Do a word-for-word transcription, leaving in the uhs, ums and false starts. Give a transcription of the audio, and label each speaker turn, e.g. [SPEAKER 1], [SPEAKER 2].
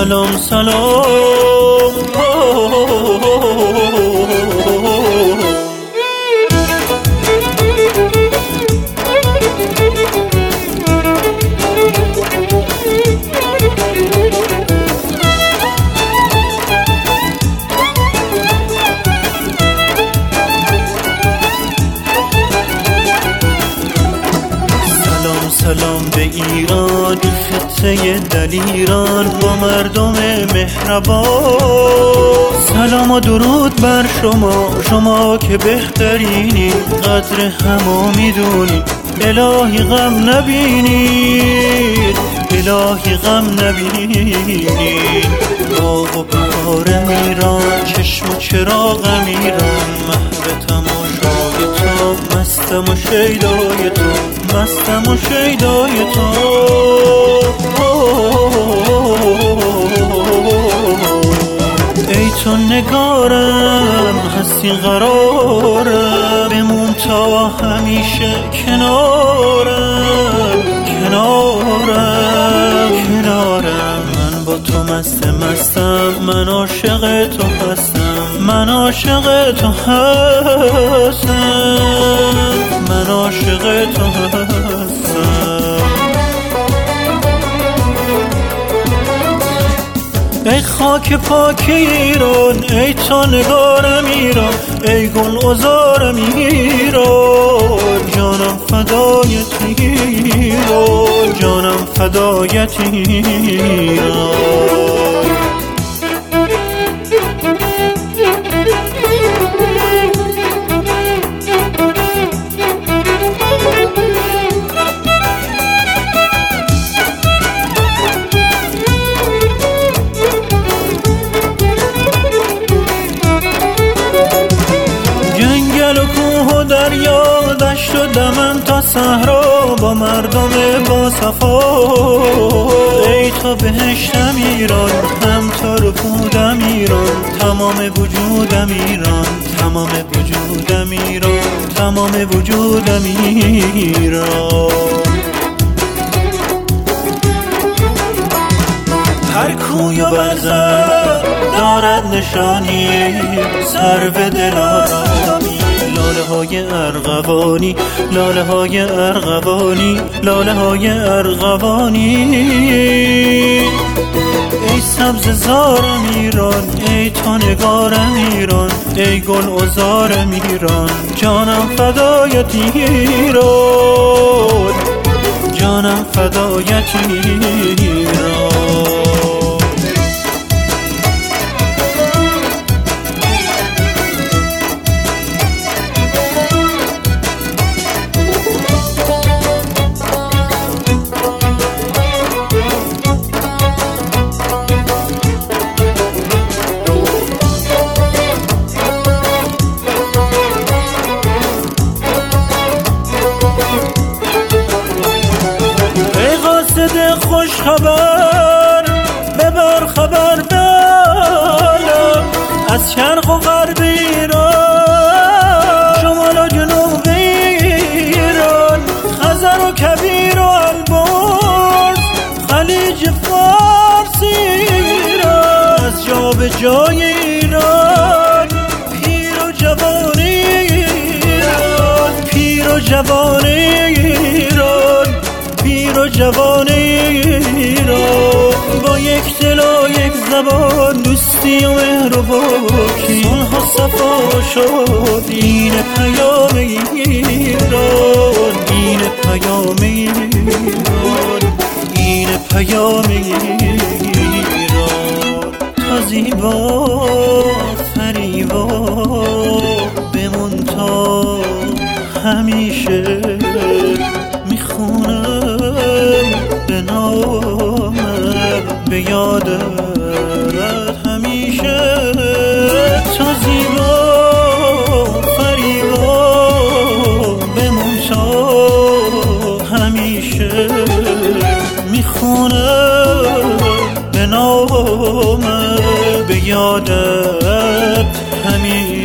[SPEAKER 1] سلام سلام سلام به ایران، خطه دلیران با مردم مهربان. سلام و درود بر شما، شما که بهترینی، قدر همو میدونی، الهی غم نبینید، الهی غم نبینید. باغ و بهار ایران، چشم و چراغ ایران، محو تماشای تو، مستم و شیدای تو، مستم و شیدای تو. ای تو نگارم، هستی قرارم، بمون تا همیشه کنارم، کنارم، کنارم. من با تو مست مستم، من عاشق تو هستم، من عاشق تو هستم، من عاشق تو هستم. ای خاک پاک ایران، ای تو نگارم ایران، ای گل عذارم ایران. جانم فدایت ایران، جانم فدایت ایران. دریا، دشت و دمن تا صحرا، با مردم با صفا. ای تو بهشتم ایران، هم تو رکودم ایران، تمام وجودم ایران، تمام وجودم ایران، تمام وجودم ایران. هر کوی و بزر دارد نشانی، سرو دلارامی، لاله های ارغوانی، لاله های ارغوانی، لاله های ارغوانی. ای سبز زارم ایران، ای تو نگارم ایران، ای گل عذارم ایران. جانم فدایت ایران، جانم فدایت ایران. خوش خبر ببر خبر به عالم، از شرق و غرب ایران، شمال و جنوب ایران، خزر و کبیر و البرز، خلیج فارس ایران. از جا به جای ایران، پیر و جوان ایران، پیر و جوان ایران، پیر و جوان ایران. با یک دل و یک زبان، دوستی و مهر و پاکی، صلح و صفا شد این پیام ایران، این پیام ایران، این پیام ایران. تا زیبا فریبا بمون تا همیشه، میخونم به نامت، به یادت همیشه. تا زیبا فریبا بمون تا همیشه، میخونم به نامت، به یادت همیشه.